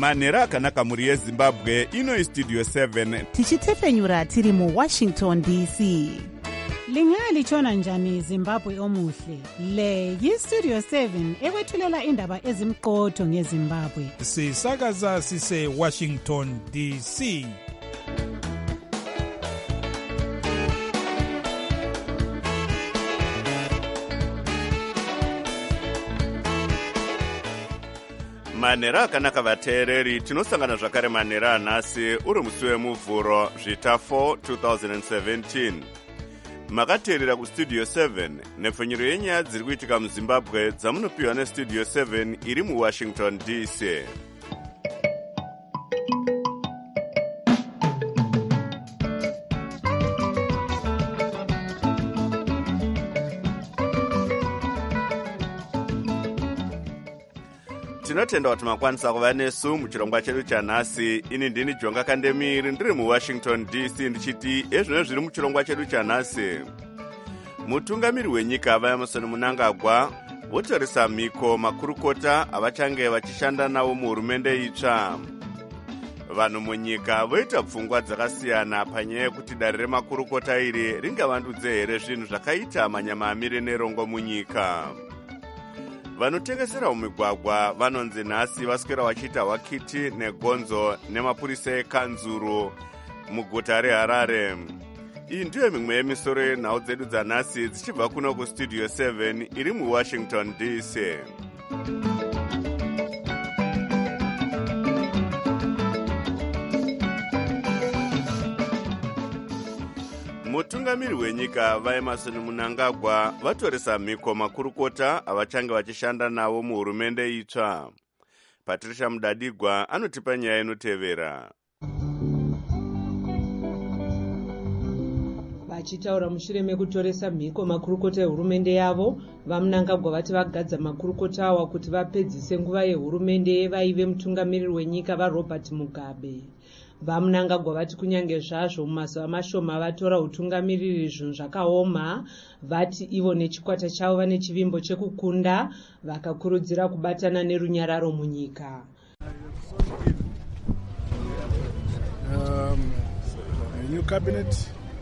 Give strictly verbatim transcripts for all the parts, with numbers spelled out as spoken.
manhero akanaka mhuri yezimbabwe. Ino istudio seven tichitefenyura tiri muwashington D C. Lingalitshona njani Zimbabwe omuhle? Le yistudio seven ekwethulela indaba ezimqotho ngeZimbabwe. Sisakaza sise Washington D C. manhero akanaka vateereri, tinosangana zvakare manhero anhasi uri musi wemuvhuro zvita four twenty seventeen. Makateerera kustudio seven nepfenyuro yenyaya dziri kuitika muzimbabwe dzamunopiwa nestudio seven iri muwashington D C. Tinotenda kuti makwanisa kuva nesu muchirongwa chedu chanhasi. Ini ndini Jonga Kandemiri ndiri muwashington D C ndichiti ezvino zviri muchirongwa chedu chanhasi. Mutungamiri wenyika vaEmerson Mnangagwa votoresa mhiko makurukota avachange vachishanda nawo muhurumende itsva. Vanhu munyika voita pfungwa dzakasiyana panyaya yekuti dare remakurukota iri ringavandudze here zvinhu zvakaita manyama amire nerongo munyika. Vanotengesera mumigwagwa vanonzi nhasi vaswera vachiita hwakiti negonzo nemapurisa ekanzuru muguta reHarare. Iyi ndiyo mimwe yemisoro yenhau dzedu dzanhasi dzichibva kuno kustudio seven iri muwashington D C. Mutungamiri wenyika vaEmerson Mnangagwa vatoresa mhiko makurukota avachange vachishanda nawo muhurumende itsva. Patricia Mudadigwa anotipa nyaya inotevera. Vachitaura mushure mekutoresa mhiko makurukota ehurumende yavo, vaMnangagwa vati vagadza makurukota awa kuti vapedzise nguva yehurumende vaive mutungamiriri wenyika vaRobert Mugabe. VaMnangagwa vati kunyange zvazvo mumazuva mashoma vatora utungamiriri zvinhu zvakaoma, vati ivo nechikwata chavo vane chivimbo chekukunda, vakakurudzira kubatana nerunyararo munyika. Um, a new cabinet.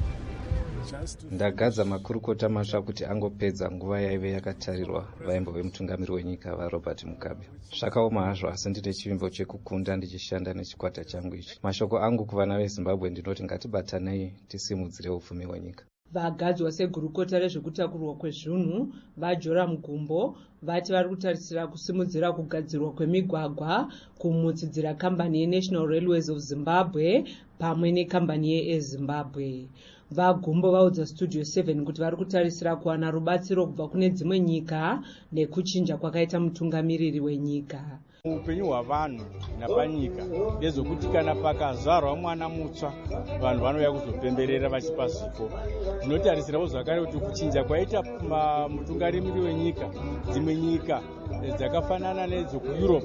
Ndagadza makurukota masva kuti angopedza nguva yaive yakatarirwa vaimbove mutungamiri wenyika vaRobert Mugabe. Zvakaoma hazvo, asi ndine chivimbo chekukunda ndichishanda nechikwata changu ichi. Mashoko angu kuvana veZimbabwe ndinoti ngatibatanei tisimudzire upfumi hwenyika. Vagadzwa segurukota rezvekutakurwa kwezvinhu vaJoram Gumbo vati vari kutarisira kusimudzira kugadzirwa kwemigwagwa, kumutsidzira kambani yeNational Railways of Zimbabwe pamwe nekambani yeZimbabwe. VaGumbo vaudza studio seven kuti vari kutarisira kuwana rubatsiro kubva kune dzimwe nyika nekuchinja kwakaita mutungamiriri wenyika. Upenyu hwavanhu napanyika ndezvokuti kana pakazvarwa mwana mutsva vanhu vanouya kuzopemberera vachipa zipo. Tinotarisirawo zvakare kuti kuchinja kwaita mutungamiriri wenyika, dzimwe nyika dzakafanana nedzokuEurope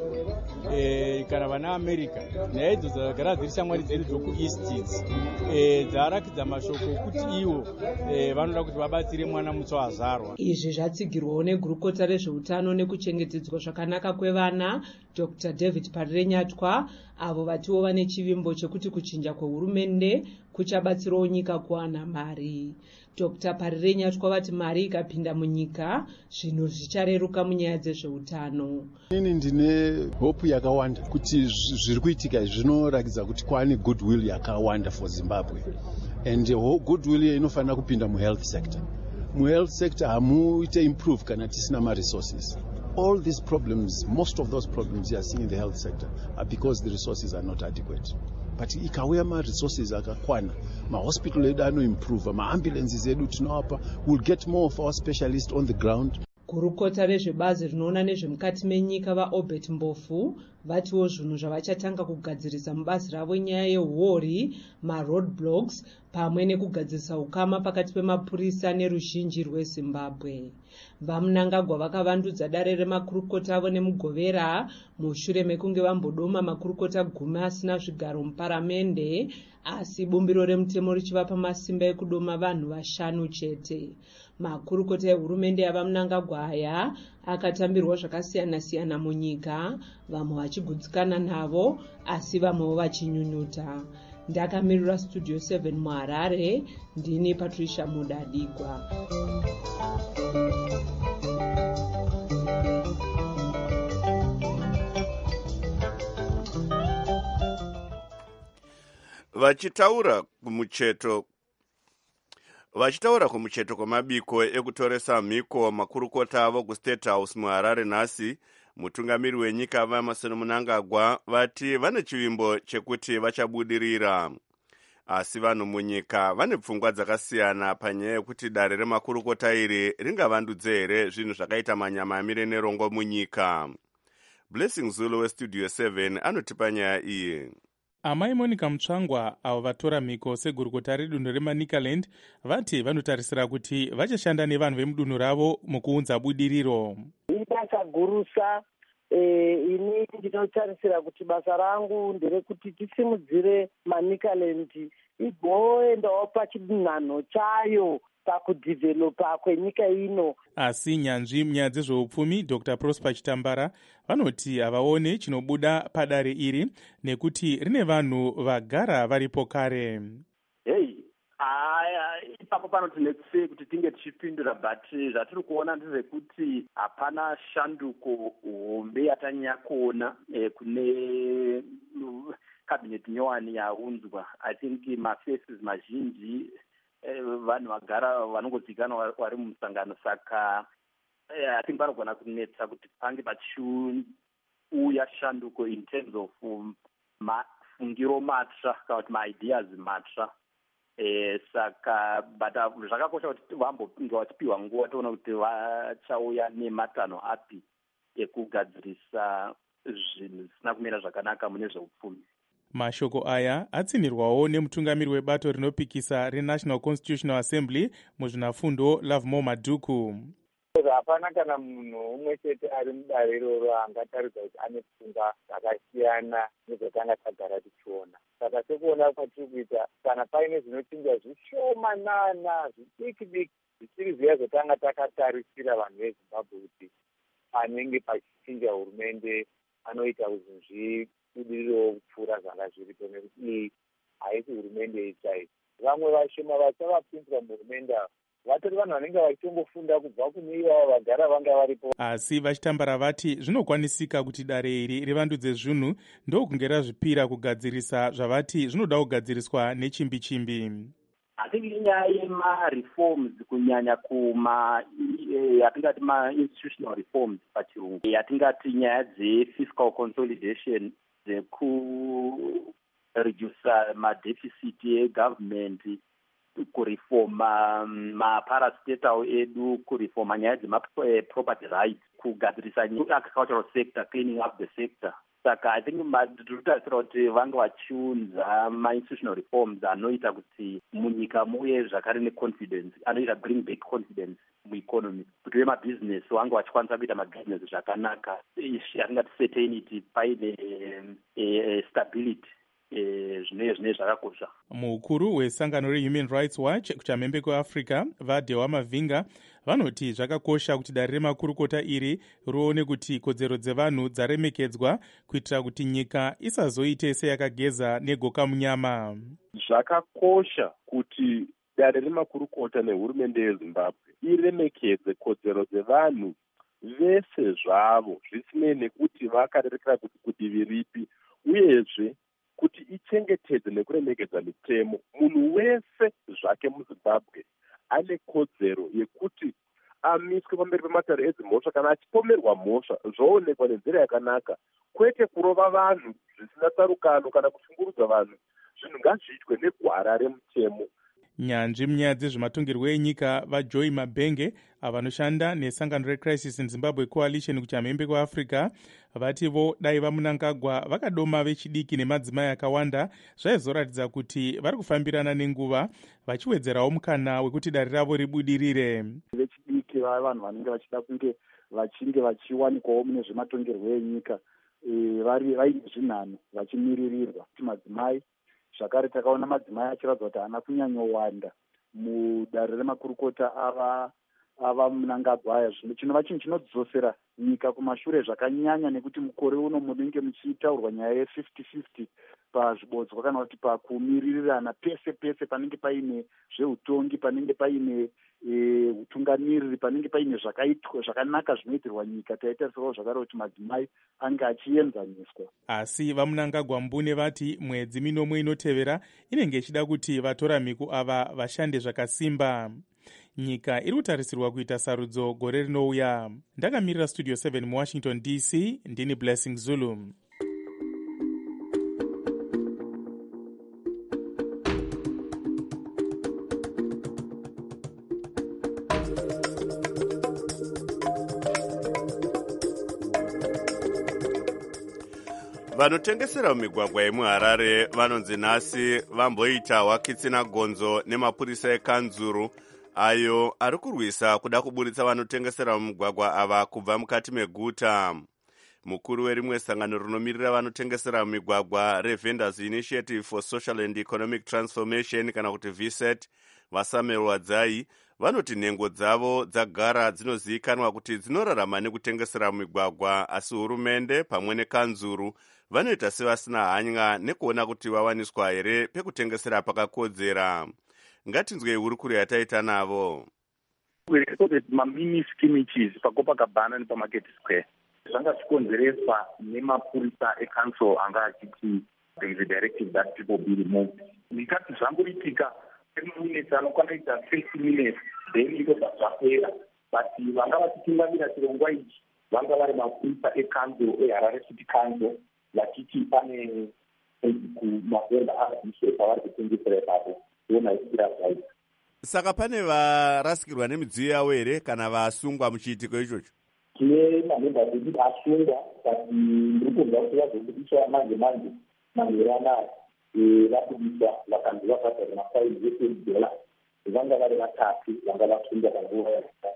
e, kana vana America, nyaya idzo dzagara dziri shamwari dzedu dzokuEast idzi e, dzarakidza mashoko okuti ivo e, vanoda kuti vabatsire mwana mutsva azvarwa. Izvi zvatsigirwawo negurukota rezveutano nekuchengetedzwa zvakanaka kwevana Doctor David Parirenyatwa, avo vatiwo vane chivimbo chekuti kuchinja kwehurumende kuchabatsirawo nyika kuwana mari. Doctor Parirenyatwa vati mari ikapinda munyika zvinhu zvichareruka munyaya dzezveutano. Ini ndine hope yakawanda kuti zviri kuitika zvinoratidza kuti kwaane goodwill yakawanda for Zimbabwe, and goodwill inofanira kupinda muhealth sector. Muhealth sector hamuite improve kana tisina ma-resources. All these problems, most of those problems you are seeing in the health sector are because the resources are not adequate. But ikauya ma-resources akakwana, ma-hospital edu anoimprove, ma-ambulances edu tinowapa, we'll get more of our specialists on the ground. Gurukota rezvebazi rinoona nezvemukati menyika vaObert Mbofu vatiwo zvinhu zvavachatanga kugadzirisa mubazi ravo nyaya yehuori, ma-roadblocks pamwe nekugadzirisa ukama pakati pemapurisa neruzhinji rweZimbabwe. VaMnangagwa vakavandudza dare remakurukota avo nemugovera mushure mekunge vambodoma makurukota gumi asina zvigaro muparamende, asi bumbiro remutemo richivapa masimba ekudoma vanhu vashanu chete. Makurukota ehurumende yavaMnangagwa aya akatambirwa zvakasiyana-siyana munyika, vamwe vachigutsikana navo asi vamwewo vachinyunyuta. Ndakamirira Studio seven muHarare, ndini Patricia Mudadigwa. Vachitaura kumucheto Vachitaura kumucheto kwamabiko ekutoresa mhiko makurukota avo kuState House muHarare nhasi, mutungamiri wenyika vaEmmerson Mnangagwa vati vane chivimbo chekuti vachabudirira. Asi vanhu munyika vane pfungwa dzakasiyana panyaya yekuti dare remakurukota iri ringavandudze here zvinhu zvakaita manyama amire nerongo munyika. Blessing Zulu weStudio seven anotipa nyaya iyi. Amai Monica Mutsvangwa, avo vatora mhiko segurukota redunhu reManicaland, vati vanotarisira kuti vachashanda nevanhu vemudunhu ravo mukuunza budiriro. Ibasa gurusa. E, ini ndinotarisira kuti basa rangu nderekuti tisimudzire Manicaland igoendawo pachidunhano chayo pakudhivhelopa kwenyika ino. Asi nyanzvi munyaya dzezveupfumi Doctor Prosper Chitambara vanoti havaone chinobuda padare iri nekuti rine vanhu vagara varipo kare. Hey, aya ipapo panotinetsei kuti tinge tichipindura, but zvatiri kuona ndezvekuti hapana shanduko hombe yatanyanya kuona eh, kune cabinet nyowani yaunzwa. I think mafaces mazhinji eh, vanhu vagara vanongozivikanwa vari mumusangano, saka eh, I think vanogona kunetsa kuti pange pachiuya shanduko in terms of um, mafungiro matsva kana kuti maideas matsva. Eh, saka but zvakakosha kuti vambonge vachipiwa nguva toona kuti vachauya nematanho api ekugadzirisa zvinhu zvisina kumira zvakanaka mune zveupfumi. Mashoko aya atsinirwawo nemutungamiri webato rinopikisa reNational Constitutional Assembly muzvinafundo Lovemore Madhuku. Hapana kana munhu umwe chete ari mudare iroro angataridza kuti ane pfungwa dzakasiyana nezvatanga tagara tichiona. Saka sekuona kwatiri kuita, kana paine zvinochinja zvishomanana zvidiki diki zvisiri zviya zvatanga takatarisira vanhu veZimbabwe kuti panenge pachichinja hurumende anoita kuti zvibudiriro kupfuura zvanga zviripo, nekuti iyi haisi hurumende ichaiyo. Vamwe vashoma vachavapinzwa muhurumende vatori vanhu vanenge vachitongofunda kubva kune ivavo vagara vanga varipo. Asi Vachitambara vati zvinokwanisika kuti dare iri rivandudze zvinhu, ndokunge razvipira kugadzirisa zvavati zvinoda kugadziriswa nechimbi chimbi. I think inyaya yema-reforms kunyanya kuma yatingati ma-institutional reforms pachirungu, yatingati nyaya dze-fiscal consolidation, dzekuredusa ma-deficit egovernment, kurifoma maparastatal edu, kurifoma nyaya dzema-property rights, kugadzirisa agricultural sector, cleaning up the sector. Saka I think madhurutarisira kuti vange vachiunza ma-institutional reforms anoita kuti munyika muye zvakare neconfidence, anoita bring back confidence mueconomy, kuti vemabhizinesi vange vachikwanisa kuita mabhizinesi zvakanaka, yatingati certainty, paine stability. Zvine zvine zvakakosha. Mukuru wesangano reHuman Rights Watch kuchamhembe kweAfrica vaDhewa Mavhinga vanoti zvakakosha kuti dare remakurukota iri rione kuti kodzero dzevanhu dzaremekedzwa kuitira kuti nyika isazoite seyakageza negoka munyama. Zvakakosha kuti dare remakurukota nehurumende yeZimbabwe iremekedze kodzero dzevanhu vese zvavo zvisinei nekuti vakarerekera kuti kudivi ripi, uyezve kuti ichengetedze nekuremekedza mitemo. Munhu wese zvake muZimbabwe ane kodzero yekuti amiswe pamberi pematare edzimhosva kana achipomerwa mhosva zvoonekwa nenzira yakanaka, kwete kurova vanhu zvisina tsarukano kana kushungurudza vanhu. Zvinhu ngazviitwe negwara remutemo. Nyanzvi munyaya dzezvematongerwo enyika vaJoy Mabhenge avanoshanda nesangano reCrisis in Zimbabwe Coalition kuchamhembe kweAfrica vativo dai vaMnangagwa vakadoma vechidiki nemadzimai akawanda zvaizoratidza kuti vari kufambirana nenguva, vachiwedzerawo mukana wekuti dare ravo ribudirire. Vechidiki vava vanhu vanenge vachida kunge vachinge vachiwanikwawo mune zvematongerwo enyika vari vaine zvinhano vachimiririrwa kuti madzimai. Zvakare takaona madzimai achiratidza kuti haana kunyanyowanda mudare remakurukota ava ava Mnangagwa aya. Chinova chinhu chinodzosera nyika kumashure zvakanyanya, nekuti mukore uno munenge muchitaurwa nyaya ye-fifty fifty pazvibodzwa kana kuti pakumirirana pese pese panenge paine zveutongi, panenge paine utungamiriri, e, panenge paine zvakaitwa zvakanaka zvinoitirwa nyika. Taitarisirawo zvakare kuti madzimai ange achienzaniswa. Asi vaMnangagwa Mbune vati mwedzi minomwe inotevera inenge ichida kuti vatoramiko ava vashande zvakasimba. Nyika iri kutarisirwa kuita sarudzo gore rinouya. Ndakamirira Studio seven muWashington D C, ndini Blessing Zulu. Vanotengesera mumigwagwa yemuHarare vanonzi nhasi vamboita hwakitsina gonzo nemapurisa ekanzuru ayo ari kurwisa kuda kuburitsa vanotengesera mumigwagwa ava kubva mukati meguta. Mukuru werimwe sangano rinomirira vanotengesera mumigwagwa reVendors Initiative for Social and Economic Transformation kana kuti V S E T, Vasamuel Wadzai, vanoti nhengo dzavo dzagara dzinozivikanwa kuti dzinorarama nekutengesera mumigwagwa, asi hurumende pamwe nekanzuru vanoita sevasina hanya nekuona kuti vawaniswa here pekutengesera pakakodzera. Ngatinzwei hurukuro yataita navo. Mamini skimiches paCopacabana nepaMarket Square zvanga zvikonzereswa nemapurisa ecouncil anga achiti there is a directive that people be removed. Ndikati zvangoritika ten minutes anokwana kuita thirty minutes then ndobva zvapera, but vanga vachitungamira chirongwa ichi vanga vari mapurisa ecouncil eHarare City Council vachiti pane kumavenda azvishe pavari kutengesera ipapo kuona ichira zvaiti. Saka pane varasikirwa nemidziyo yavo here kana vasungwa muchiitiko ichocho? Tine mamemba edu asungwa, but ndiri kunzwa kuti vazobudiswa manje manje manheru anaya vabudiswa vakanzi vabhadhara mafaini eten dollars. Vanga vari vatatu vanga vasungwa panguva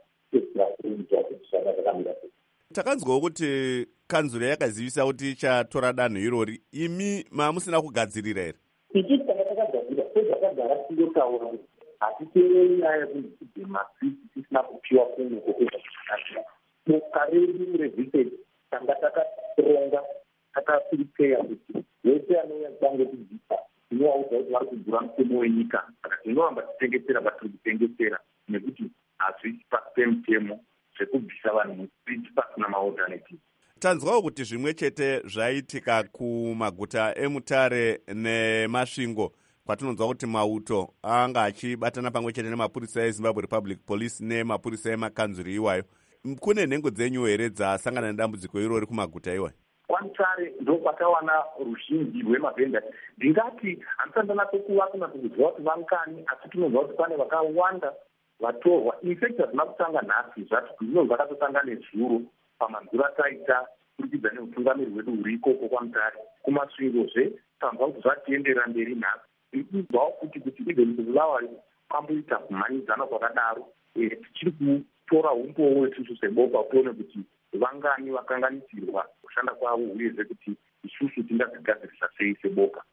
yakuitirwa kuti zvanga zvakamira sei. Takanzwawo kuti kanzuro yakazivisa kuti ichatora danho irori. Imi mamusina kugadzirira here? Ichiti tanga takagadzirira sezvakagara tingotaura kuti hatiteereri nyaya yekuti mafisi tisina kupiwa kunhu kwokuzvakagadzira. Boka redu reViseti tanga takaronga takapiripeya kuti wese anouya kudange kudzisa tinovaudza kuti vari kugura mutemo wenyika, saka tinohamba titengesera vatiri kutengesera nekuti hazvisi pasi pemutemo zvekubvisa vanhu mustriti pasina maalternative. Tanzwawo kuti zvimwe chete zvaitika kumaguta eMutare neMasvingo, kwatinonzwa kuti mauto anga achibatana pamwe chete nemapurisa eZimbabwe Republic Police nemapurisa emakanzuru iwayo. Kune nhengo dzenyu here dzasangana nedambudziko irori kumaguta iwayo? KwaMutare ndo kwatawana ruzhinji rwemavhenda. Ndingati handisandanaso kuva kuna kuziva kuti vangani, asi tinonzwa kuti pane vakawanda vatorwa. Infact hazvina kutanga nhasi zvati zvino zvakatotanga nezuro pamanzura taita kurikidza neutungamiri hwedu huri ikoko kwaMutare. Kumasvingozve tanzwa kuti zvatiendera mberi nhasi. Ndikuzwawo kuti kuti even kuzulawa kwamboita kumhanyidzana kwakadaro, tichiri kutora umbowo isusu seboka kuone kuti vangani vakanganisirwa kushanda kwavo uyezve kuti isusu tingazvigadzirisa sei seboka.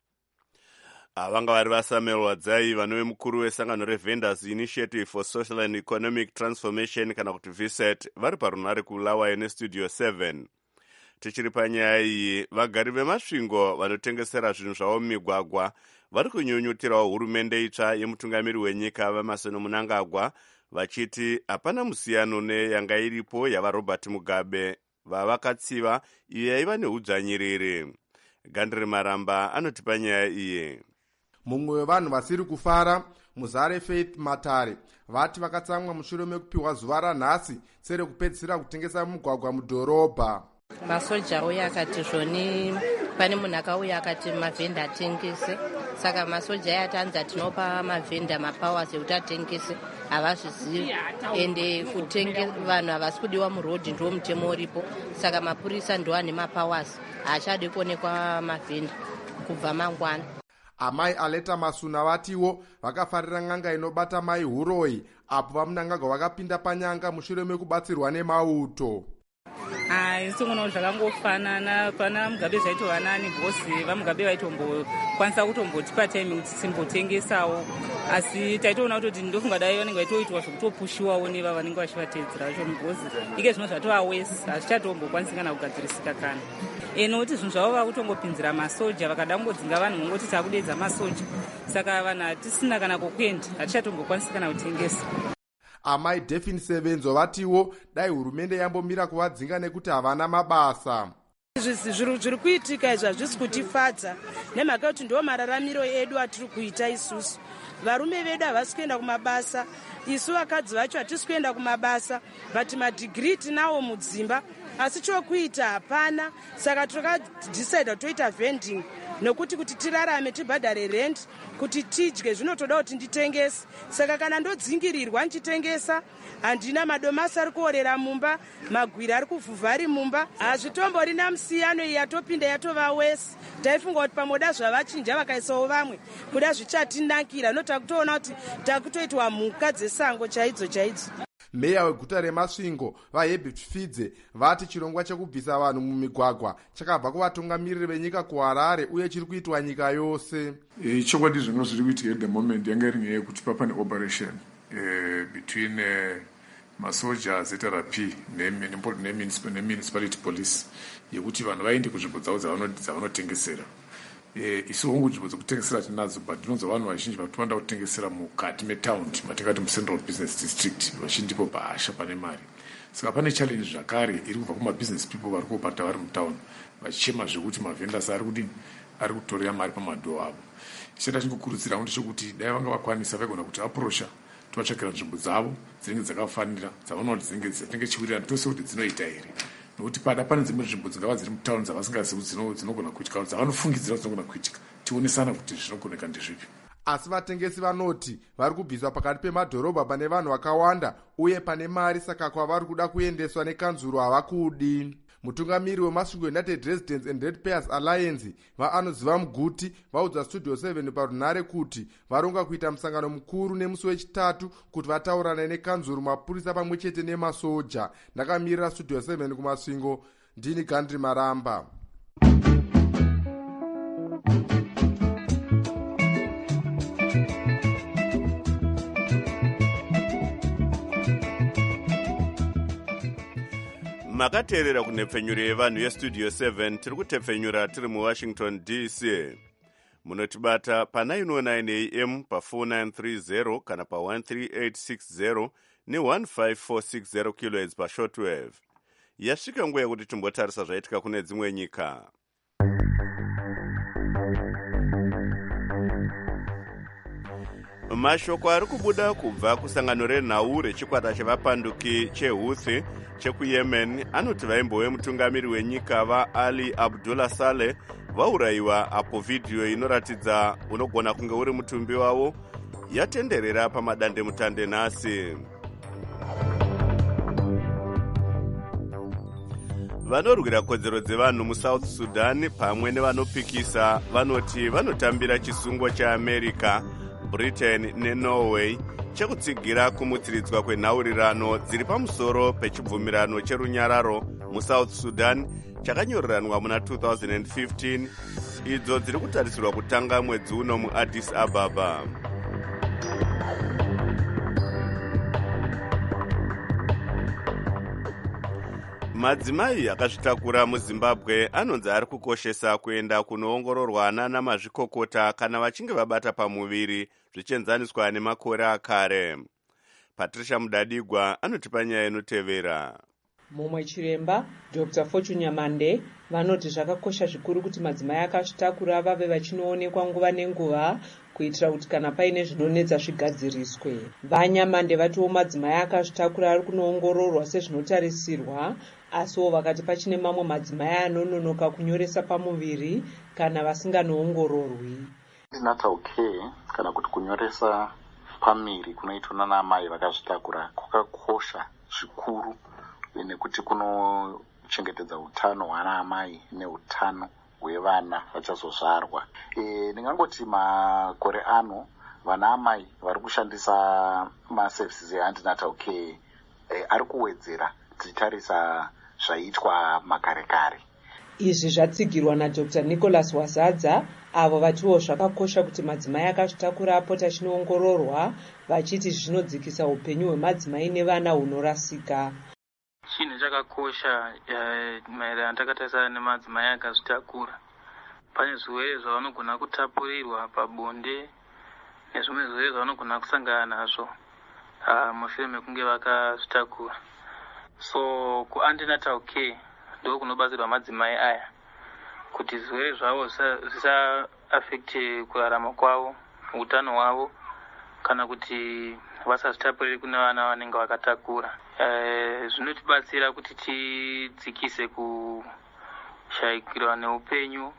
Vanga vari vaSamuel Wadzai, vanove mukuru wesangano reVendors Initiative for Social and Economic Transformation kana kuti V S E T, vari parunhare kuLawayo neStudio seven. Tichiri panyaya iyi, vagari vemasvingo vanotengesera zvinhu zvavo mumigwagwa vari kunyunyutirawo hurumende itsva yemutungamiri wenyika vaMason Mnangagwa, vachiti hapana musiyano neyanga iripo yavaRobert Mugabe vavakatsiva iyo yaiva neudzvanyiriri. Gandri Maramba anoti panyaya iyi. Mumwe wevanhu vasiri kufara, Muzare Faith Matare, vati vakatsamwa mushure mekupiwa zuva ranhasi sere kupedzisira kutengesa mugwagwa mudhorobha. Masoja uya akati zvoni pane munhu akauya akati mavhenda atengese, saka masoja aya atanzi tinopa mavhenda mapowers ekuti atengese, havazvizivi ende kutenge vanhu havasi kudiwa murodhi ndiwo mutemo uripo, saka mapurisa ndo ane mapowers, haachadi kuonekwa mavhenda kubva mangwana. Amai Aleta Masuna vatiwo vakafarira n'anga inobata mai Huroi apo vaMnangagwa vakapinda panyanga mushure mekubatsirwa nemauto. hai songonawo zvakangofanana. Pana Mugabe zvaitova nani bhosi vaMugabe vaitombokwanisa kutombotipa time kuti timbotengesawo, asi taitoona kuti ndofunga dai vanenge vaitoitwa zvokutopushiwawo neva vanenge vachivatedzera vacho mubhosi ike zvino zvatova wesi, hazvichatombokwanisi kana kugadzirisika kana nokuti zvinhu zvavo vakutongopinzira masoja vakada kungodzinga vanhu ngoti takudedza masoja, saka vanhu hatisina kana kokuenda, hatichatombokwanisi kana kutengesa. Amai Delphine Sevenzo vatiwo dai hurumende yambomira kuvadzinga nekuti havana mabasa. Zviri kuitika izvi hazvisi kutifadza nemhaka yekuti ndo mararamiro edu atiri kuita isusu. Varume vedu havasi kuenda kumabasa, isu vakadzi vacho hatisi kuenda kumabasa, but madhigiri tinawo mudzimba asi chokuita hapana. Saka takadecida toita vending nokuti kuti tirarame tibhadhare rent kuti tidye zvinotoda kuti nditengese. Saka kana ndodzingirirwa ndichitengesa handina madomasi ari kuorera mumba, magwiri ari kuvhuvha ari mumba, hazvitombori namusiyano iyi yatopinda yatova wesi. Taifunga kuti pamoda zvavachinja vakaisawo vamwe kuda zvichatinakira, notakutoona kuti takutoitwa mhuka dzesango chaidzo chaidzo. Meya weguta reMasvingo vaHerbert Pfidze vati chirongwa chekubvisa vanhu mumigwagwa chakabva kuvatungamiriri venyika kuHarare uye chiri kuitwa nyika yose. E, chokwadi zvino zviri kuitika at the moment yanga iri nyaya yekuti papane operation e, between uh, masoja Z R P nemunicipality police yekuti vanhu vaende kunzvimbo dzavo dzavanotengesera. E, isu hongu nzvimbo dzekutengesera tinadzo, but ndinonzwa vanhu vazhinji vakutowanda kutengesera mukati metaundi matingati mucentral business district, vachindipo Bhasha pane mari. Saka pane challenge zvakare iri kubva kumabusiness people vari kubata vari mutauni vachichema zvekuti mavhendas ari kudini ari kutorera mari pamadhoo avo. Chichada chingokurudzira ndechekuti dai vanga vakwanisa vaigona kuti aprosha tovatsvakira nzvimbo dzavo dzinenge dzakafanira dzavanoona kuti dzinenge dzinenge chiwirirana tose kuti dzinoita here, nokuti pada pane dzimwe nzvimbo dzingava dziri mutauni dzavasingazivi dzinogona kuitika dzavanofungidzira kuti dzinogona kuitika. Tionesana kuti zvinogoneka ndezvipi. Asi vatengesi vanoti vari kubviswa pakati pemadhorobha pane vanhu vakawanda uye pane mari, saka kwavari kuda kuendeswa nekanzuro havakudi. Mutungamiri weMasvingo United Residents and Ratepayers Alliance vaanoziva Muguti vaudza Studio seven parunhare kuti varonga kuita musangano mukuru nemusi wechitatu kuti vataurane nekanzuro, mapurisa pamwe chete nemasoja. Ndakamirira Studio seven kuMasvingo, ndini Gandri Maramba. makateerera kunhepfenyuro yevanhu yestudio seven. tiri kutepfenyura tiri muwashington D C. munotibata pa nine oh nine A M pa four nine three zero kana pa one three eight six zero ne one five four six zero kilohertz pa shortwave. Yasvika nguva yekuti timbotarisa zvaitika kune dzimwe nyika. Mashoko ari kubuda kubva kusangano renhau rechikwata chevapanduki cheHouthi chekuyemen anoti vaimbove mutungamiri wenyika vaAli Abdullah Saleh vaurayiwa apo vhidhiyo inoratidza unogona kunge uri mutumbi wavo yatenderera pamadandemutande nhasi. Vanorwira kodzero dzevanhu muSouth Sudan pamwe nevanopikisa vanoti vanotambira chisungo cheAmerica, Britain neNorway chekutsigira kumutsiridzwa kwenhaurirano dziri pamusoro pechibvumirano cherunyararo muSouth Sudan chakanyoreranwa muna two thousand fifteen, idzo dziri kutarisirwa kutanga mwedzi uno muAddis Ababa. Madzimai akazvitakura muZimbabwe anonzi ari kukoshesa kuenda kunoongororwa nana mazvikokota kana vachinge vabata pamuviri zvichienzaniswa nemakore akare. Patricia Mudadigwa anotipa nyaya inotevera. Mumwe chiremba Doctor Fortune Nyamande vanoti zvakakosha zvikuru kuti madzimai akazvitakura vave vachinoonekwa nguva nenguva kuitira kuti kana paine zvinonetsa zvigadziriswe. VaNyamande vatiwo madzimai akazvitakura ari kunoongororwa sezvinotarisirwa, asiwo vakati pachine mamwe madzimai anononoka kunyoresa pamuviri kana vasinganoongororwi. Natal care kana kuti kunyoresa pamiri kunoitwa naanamai vakazvitakura kwakakosha zvikuru nekuti kunochengetedza utano hwaanamai neutano hwevana vachazozvarwa. E, ndingangoti makore ano vanaamai vari kushandisa maservices eantinatal care e, ari kuwedzera tichitarisa zvaiitwa makare kare. Izvi zvatsigirwa naDr Nicholas Wazadza, avo vatiwo zvakakosha kuti madzimai akazvitakura apota achinoongororwa, vachiti zvinodzikisa upenyu hwemadzimai nevana hunorasika. Chinhu chakakosha maererano takatarisana nemadzimai akazvitakura. Pane zvirwere zvavanogona kutapurirwa pabonde nezvimwe zvirwere zvavanogona kusangana nazvo mushure mekunge vakazvitakura. So kuantenatal care ndo kunobatsirwa madzimai aya kuti zvirwere zvavo zvisaafekte kurarama kwavo, utano hwavo, kana kuti vasazvitapurire kune vana vanenge vakatakura. E, zvinotibatsira kuti tidzikise kushayikirwa neupenyu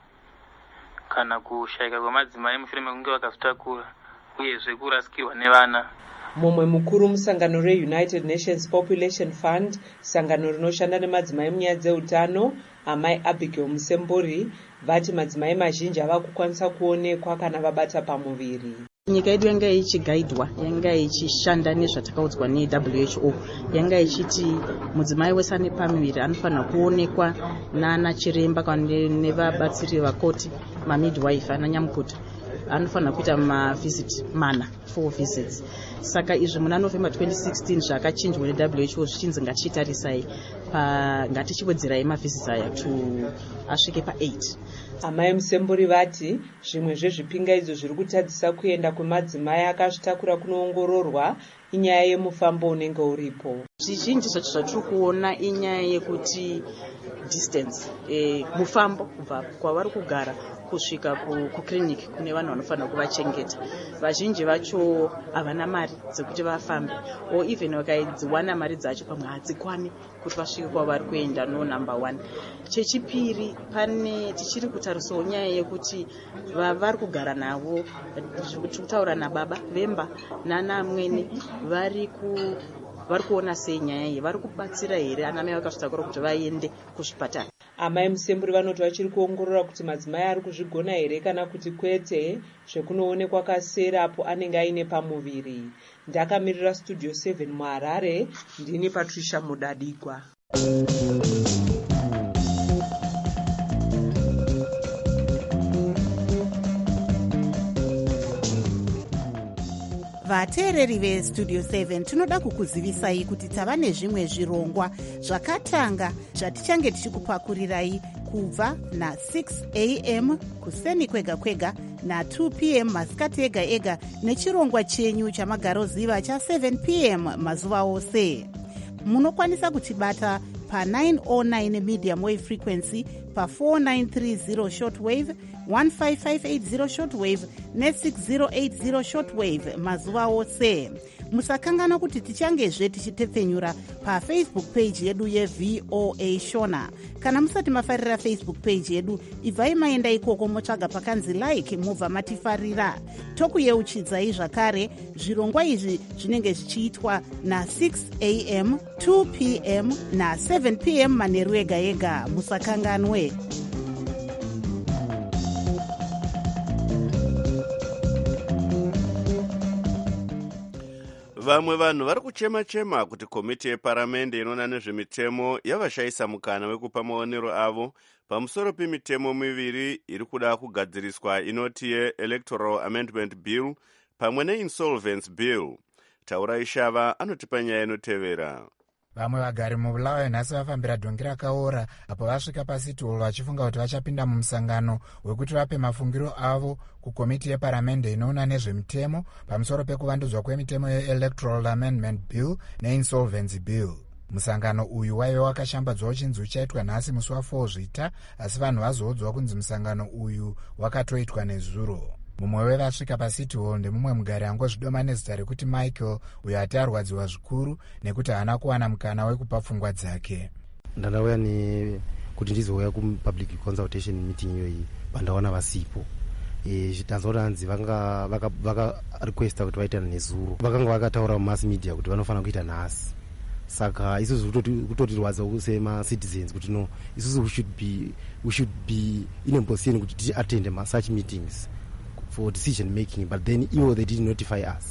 kana kushayika kwemadzimai mushure mekunge vakazvitakura, uyezve kurasikirwa nevana. Mumwe mukuru musangano reUnited Nations Population Fund, sangano rinoshanda nemadzimai munyaya dzeutano, amai Abigail Musemburi, vati madzimai mazhinji ava kukwanisa kuonekwa kana vabata pamuviri. Nyika yedu yanga ichigaidwa, yanga ichishanda nezvatakaudzwa neW H O, yanga ichiti mudzimai wese ane pamuviri anofanira kuonekwa nana chiremba kana nevabatsiri vakoti, mamidwife ana nyamukuta. Anofanira kuita mavisit mana, four visits. Saka izvi muna November twenty sixteen zvakachinjwa neW H O zvichinzi ngatichitarisai pa ngatichiwedzerai mavisits aya to asvike pa eight. Amai Musemburi vati zvimwe zvezvipingaidzo zviri kutadzisa kuenda kwemadzimai akazvitakura kunoongororwa inyaya yemufambo unenge uripo. Zvizhinji zvacho zvatiri kuona inyaya yekuti distance, e, mufambo kubva kwavari kugara kusvika kukiriniki kune vanhu vanofanira kuvachengeta. Vazhinji vacho havana mari dzekuti vafambe, o even vakaidziwana mari dzacho pamwe hadzikwani kuti vasvike kwavari kuenda no number one. Chechipiri, pane tichiri kutarisawo nyaya yekuti vari kugara navo, kutaura nababa vemba nana amweni vari ku vari kuona sei nyaya iyi, vari kubatsira here anamai vakazvitakura kuti vaende kuzvipatara. Amai Musemburi vanoti vachiri kuongorora kuti madzimai ari kuzvigona here kana kuti kwete, zvekunoonekwa kaserapo anenge aine pamuviri. Ndakamirira Studio seven muHarare, ndini Patricia Mudadigwa. vateereri vestudio seven tinoda kukuzivisai kuti tava nezvimwe zvirongwa zvakatanga zvatichange tichikupakurirai kubva na-six a m kuseni kwega kwega na-two p m masikati ega ega nechirongwa chenyu chamagaroziva cha-seven p m mazuva ose. Munokwanisa kutibata pa-nine oh nine medium wave frequency, pa-four nine three zero shortwave, one five five eight zero shortwave ne-six oh eight zero shortwave mazuva ose. Musakangana kuti tichangezve tichitepfenyura pafacebook page yedu yeV O A Shona. Kana musati mafarira Facebook page yedu, ibvai maenda ikoko motsvaga pakanzi like mubva matifarira. Tokuyeuchidzai zvakare zvirongwa izvi zvinenge zvichiitwa na-six a m, two p m na-seven p m manheru ega ega. Musakanganwe. Vamwe vanhu vari kuchema-chema kuti komiti yeparamende inoona nezvemitemo yavashayisa mukana wekupa maonero avo pamusoro pemitemo miviri iri kuda kugadziriswa inoti ye-Electoral Amendment Bill pamwe ne-Insolvency Bill. Taurai Shava anotipa nyaya inotevera. Vamwe vagari mubulawayo nhasi vafambira dhongi rakaora apo vasvika pasiti holo vachifunga kuti vachapinda mumusangano wekuti vape mafungiro avo kukomiti yeparamende inoona nezvemitemo pamusoro pekuvandudzwa kwemitemo ye-Electoral Amendment Bill ne-Insolvency Bill. Musangano uyu waive wakashambadzwa uchinzi uchaitwa nhasi musi wa-four zvita, asi vanhu vazoudzwa kunzi musangano uyu wakatoitwa nezuro. Mumwe wevasvika paCity Hall ndemumwe mugari angozvidoma nezita rekuti Michael, uyo ati arwadziwa zvikuru nekuti haana kuwana mukana wekupa pfungwa dzake. Ndandauya ne kuti ndizouya kupublic consultation meeting iyoyi pandaona vasipo. E, zvitanzwa kuti hanzi vanga vaka, vaka requesta kuti vaitana nezuro. Vakanga vakataura mumass media kuti vanofanira kuita nhasi. Saka isusu kutotirwadza kusema citizens kuti no, isusu we should be we should be in a position kuti ti attend such meetings for decision making, but then even they didn't notify us.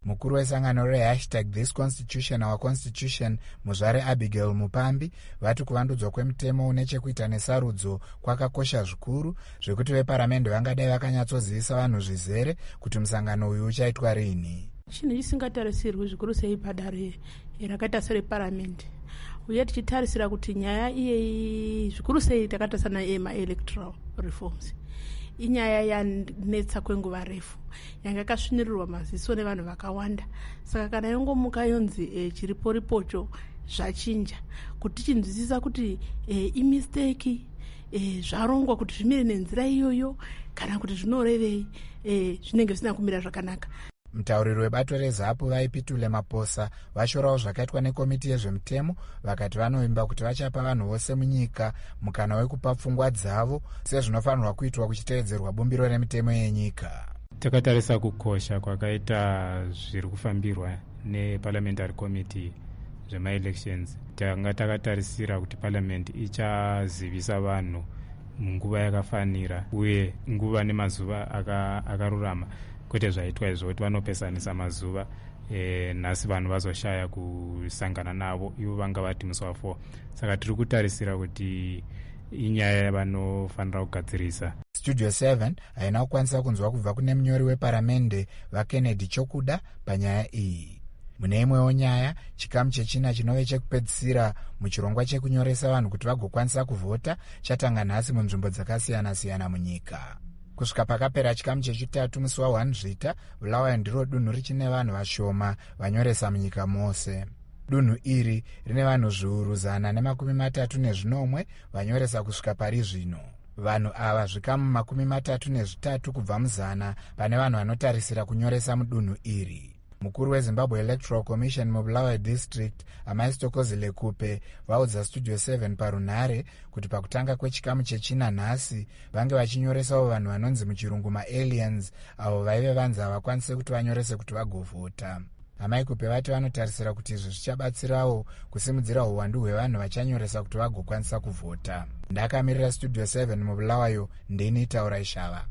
mukuru wesangano rehashtag this constitution our constitution muzvare abigail mupambi vati kuvandudzwa kwemutemo une chekuita nesarudzo kwakakosha zvikuru zvekuti veparamende vangadai vakanyatsozivisa vanhu zvizere kuti musangano uyu uchaitwa rini. chinhu chisingatarisirwi zvikuru sei padare rakaita sereparamende uye tichitarisira kuti nyaya iyeyi zvikuru sei takatarisana emaelectoral reforms inyaya yanetsa kwenguva refu yanga yakasvinirirwa maziso nevanhu vakawanda. Saka kana yongomuka yonzi e, chiriporipocho zvachinja kuti tichinzwisisa kuti e, imisteki e, zvarongwa kuti zvimire nenzira iyoyo kana kuti zvinorevei e, zvinenge zvisina kumira zvakanaka. mutauriri webato rezapu vaipitule maposa vashorawo zvakaitwa nekomiti yezvemutemo vakati vanovimba kuti vachapa vanhu vose munyika mukana wekupa pfungwa dzavo sezvinofanirwa kuitwa kuchiteedzerwa bumbiro remitemo yenyika. Takatarisa kukosha kwakaita zviri kufambirwa neparliamentary committee zvemaelections. Tanga takatarisira kuti parliament ichazivisa vanhu munguva yakafanira uye nguva nemazuva akarurama aka kwete zvaitwa izvo kuti vanopesanisa mazuva e, nhasi vanhu vazoshaya kusangana navo ivo vanga vati musi wa four. Saka tiri kutarisira kuti inyaya yavanofanira kugadzirisa. Studio seven haina kukwanisa kunzwa kubva kune munyori weparamende vaKennedy Chokuda panyaya iyi. Mune imwewo nyaya, chikamu chechina chinove chekupedzisira muchirongwa chekunyoresa vanhu kuti vagokwanisa kuvhota chatanga nhasi munzvimbo dzakasiyana-siyana munyika. Kusvika pakapera chikamu chechitatu musi wa one Zvita, Bulawayo ndiro dunhu richine vanhu vashoma vanyoresa munyika mose. Dunhu iri rine vanhu zviuru zana nemakumi matatu nezvinomwe vanyoresa kusvika pari zvino. Vanhu ava zvikamu makumi matatu nezvitatu kubva muzana pane vanhu vanotarisira kunyoresa mudunhu iri. Mukuru weZimbabwe Electoral Commission muBulawayo District Amaistokozi Lekupe vaudza Studio seven parunhare kuti pakutanga kwechikamu chechina nhasi vange vachinyoresawo vanhu vanonzi muchirungu maaliens avo vaive vanzi havakwanise kuti vanyorese kuti vagovhota. Amai Kupe vati vanotarisira kuti izvi zvichabatsirawo kusimudzira uwandu hwevanhu vachanyoresa kuti vagokwanisa kuvhota. Ndakamirira Studio seven muBulawayo, ndini Taura Ishava.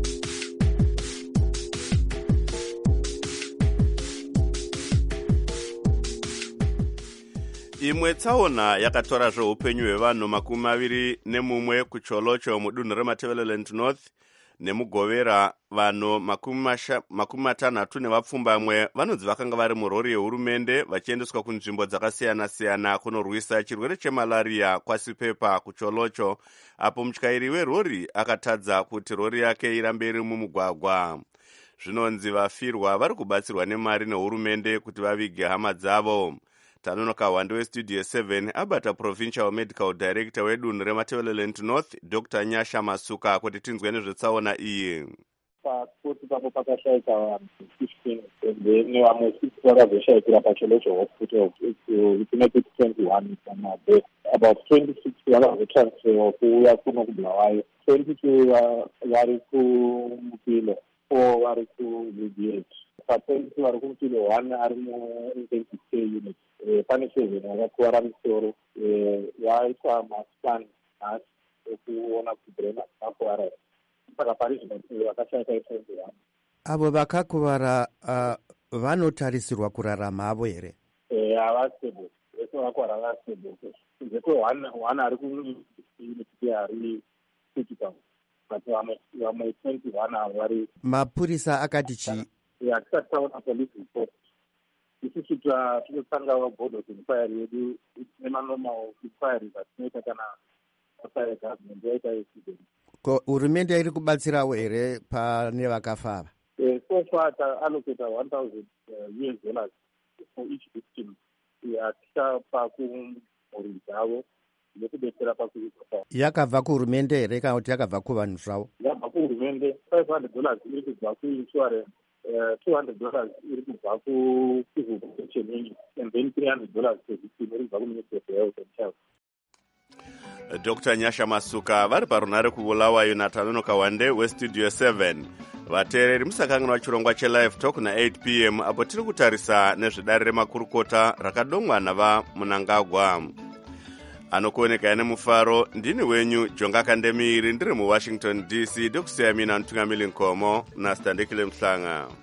Imwe tsaona yakatora zveupenyu hwevanhu makumi maviri nemumwe kucholocho mudunhu reMatabeleland North nemugovera vanhu makumi matanhatu nevapfumbamwe vanonzi vakanga vari murori yehurumende vachiendeswa kunzvimbo dzakasiyana-siyana kunorwisa chirwere chemalaria kwasipepa kucholocho, apo mutyairi werori akatadza kuti rori yake irambe iri mumugwagwa. Zvinonzi vafirwa vari kubatsirwa nemari nehurumende kuti vavige hama dzavo. Tanonoka wande weStudio seven abata Provincial Medical Director wedunhu reMatabeleland North Doctor Nyasha Masuka kuti tinzwe nezvetsaona iyi. Pakuti papo pakashaika vanhu fifteen then vamwe six vakazoshaikira pacholocho hospital kunoti twenty-one pamabe about twenty-six vakazotransferwa kuuya kuno kuBulawayo, twenty-two vari kumupilo, four vari kuVBH, pa-twenty-two vari kumupilo, one ari mu-intensive care unit. Pane seven vakakuvara musoro vaitwa mascan nhasi ekuona kuti brain vakakuvara. Saka pari zvino vakashaika twenty-one. Avo vakakuvara vanotarisirwa kurarama havo here? Havastable, vese vakuvara vastable. Zveko one ari kuunity ari critical, but vamwe twenty-one avo vari. Mapurisa akati chii? Hatisati taona police report. Isusu tinotanga board of inquiry yedu nemanormal inquiries atinoita kana pasare government yaita accident. Ko hurumende iri kubatsirawo here pane vakafa ava? Eh, so far allocate one thousand U S dollars for each victim. Yatichapa kumhuri dzavo nekudetsera pakuita. Yakabva kuhurumende here kana kuti yakabva kuvanhu zvavo? Yabva kuhurumende. five hundred dollars iri kubva kuinsurance. Uh, two hundred dollars iri kubva kucivil protection and then three hundred dollars iri kubva kuministry of health and child. Doctor Nyasha Masuka vari parunhare kuBulawayo naTanonoka wande weStudio seven. Vateereri musakanganwa chirongwa chelive talk na-eight p m apo tiri kutarisa nezvedare remakurukota rakadomwa navaMunangagwa. Anokuoneka nemufaro, ndini wenyu Jonga Kandemiri, ndiri muWashington D C, ndokusiya mina Ntungamili Nkomo naStandekile Mhlanga.